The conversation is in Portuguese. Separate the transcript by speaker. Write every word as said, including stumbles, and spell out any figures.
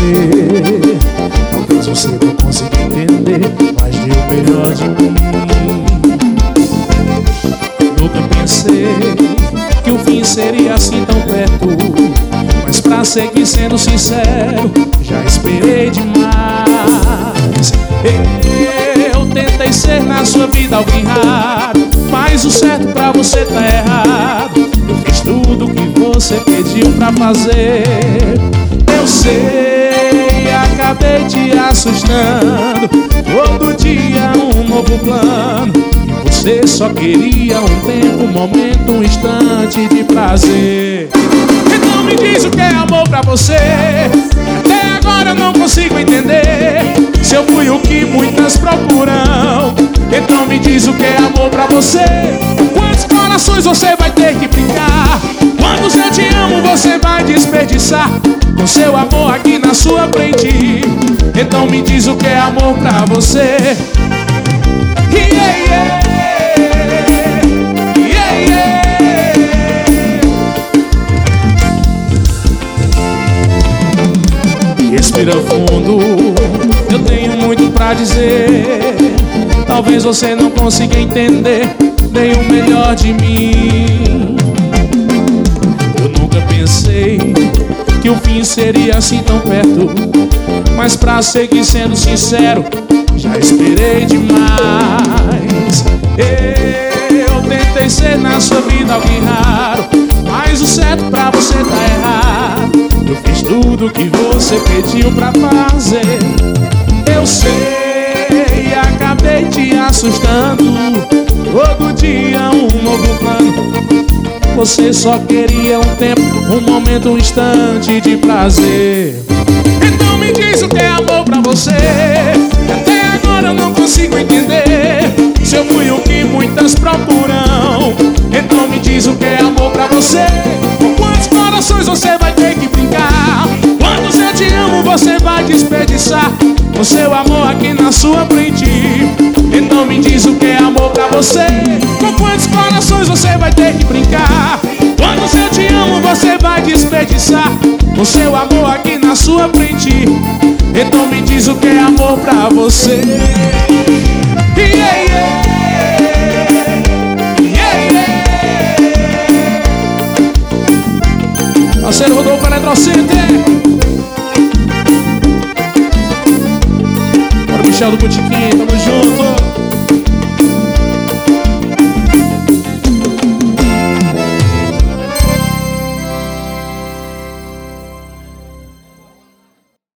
Speaker 1: Talvez você não consiga entender, mas deu o melhor de mim. Nunca pensei que o fim seria assim tão perto, mas pra seguir sendo sincero, já esperei demais. Eu tentei ser na sua vida alguém raro, mas o certo pra você tá errado. Eu fiz tudo o que você pediu pra fazer. Eu sei, acabei te assustando. Todo dia um novo plano, e você só queria um tempo, um momento, um instante de prazer. Então me diz o que é amor pra você. Até agora eu não consigo entender se eu fui o que muitas procuram. Então me diz o que é amor pra você. Quantos corações você vai ter que brincar? Quantos eu te amo você vai desperdiçar com seu amor aqui na sua frente? Então me diz o que é amor pra você. Yeah, yeah. Yeah, yeah. Respira fundo, eu tenho muito pra dizer. Talvez você não consiga entender nem o melhor de mim. Eu nunca pensei que o fim seria assim tão perto, mas pra seguir sendo sincero, já esperei demais. Eu tentei ser na sua vida alguém raro, mas o certo pra você tá errado. Eu fiz tudo que você pediu pra fazer. Eu sei, acabei te assustando. Todo dia um novo plano, você só queria um tempo, um momento, um instante de prazer. Então me diz o que é amor pra você. Até agora eu não consigo entender se eu fui o que muitas procuram. Então me diz o que é amor pra você. Com quantos corações você vai ter que brincar? Quantos eu te amo você vai desperdiçar com seu amor aqui na sua frente? Então me diz o que é amor pra você. Com quantos corações você vai ter que brincar? Quantos eu te amo você vai desperdiçar com seu amor aqui na sua frente? Então me diz o que é amor pra você. Yeah, yeah. Yeah, yeah. Parceiro Rodolfo Eletrocenter, bora Michel do Botiquim, tamo junto.